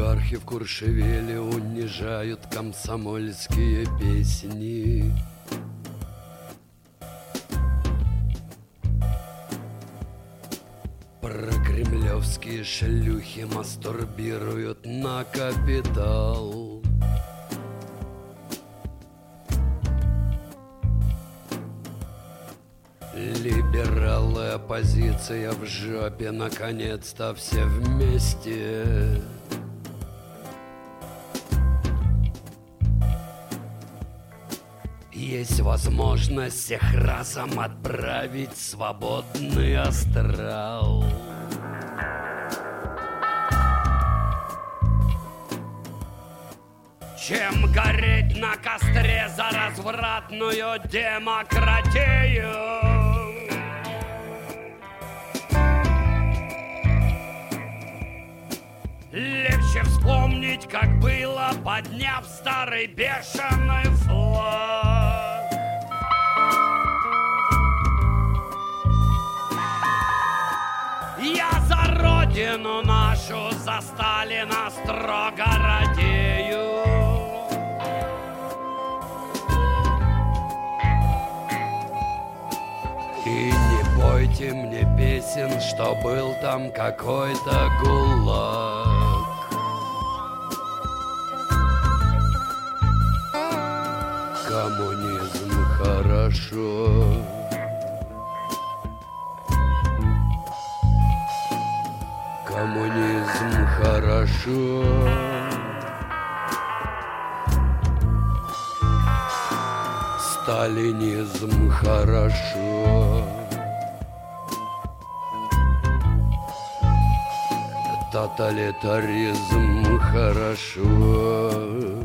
Олигархи в Куршевеле унижают комсомольские песни. Прокремлевские шлюхи мастурбируют на капитал. Либералы, оппозиция в жопе, наконец-то все вместе. Есть возможность всех разом отправить в свободный астрал. Чем гореть на костре за развратную демократию? Легче вспомнить, как было, подняв старый бешеный флаг. Я за родину нашу, за Сталина строго радею. И не пойте мне песен, что был там какой-то ГУЛАГ. Коммунизм хорошо. Коммунизм хорошо. Сталинизм хорошо. Тоталитаризм хорошо.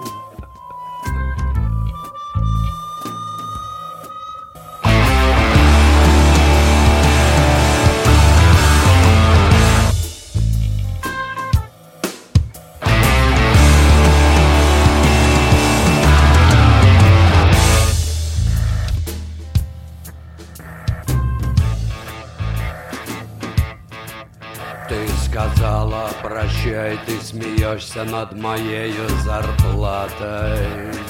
Ты сказала прощай, ты смеешься над моею зарплатой.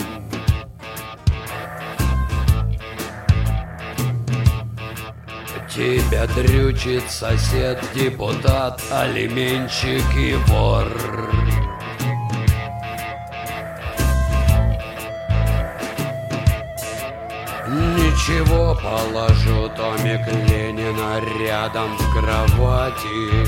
Тебя дрючит сосед, депутат, алименщик и вор. Ничего, положу томик Ленина рядом в кровати.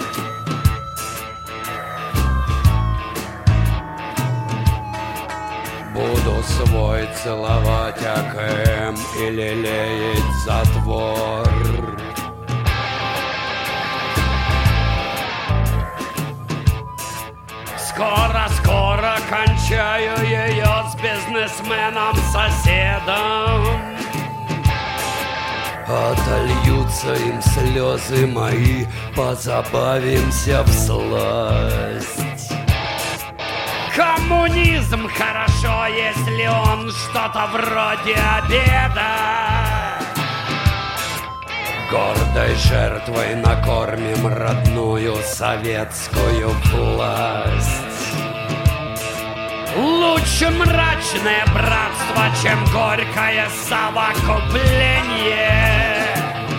Буду свой целовать АКМ и лелеять затвор. Скоро кончаю ее с бизнесменом-соседом. Отольются им слезы мои, позабавимся всласть. Коммунизм хорошо, если он что-то вроде обеда. Гордой жертвой накормим родную советскую власть. Лучше мрачное братство, чем горькое совокупление.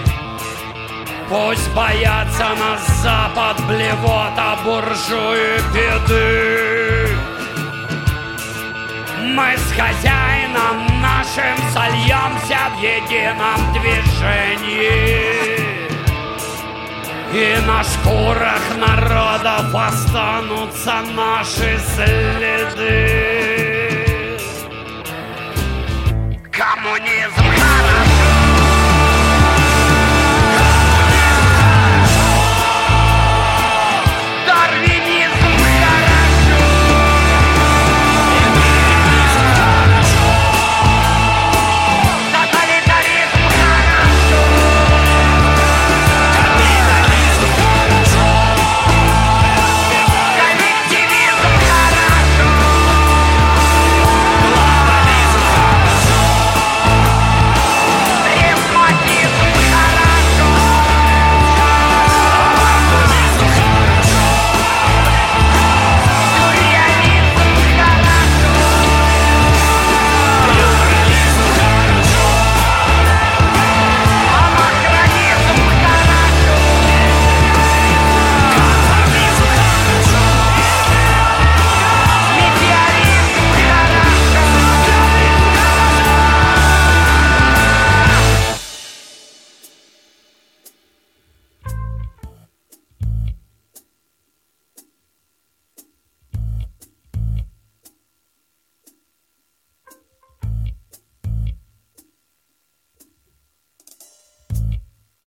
Пусть боятся нас Запад, блевота, буржуи, беды. Мы с хозяином нашим сольемся в едином движении. И на шкурах народов останутся наши следы. Коммунизм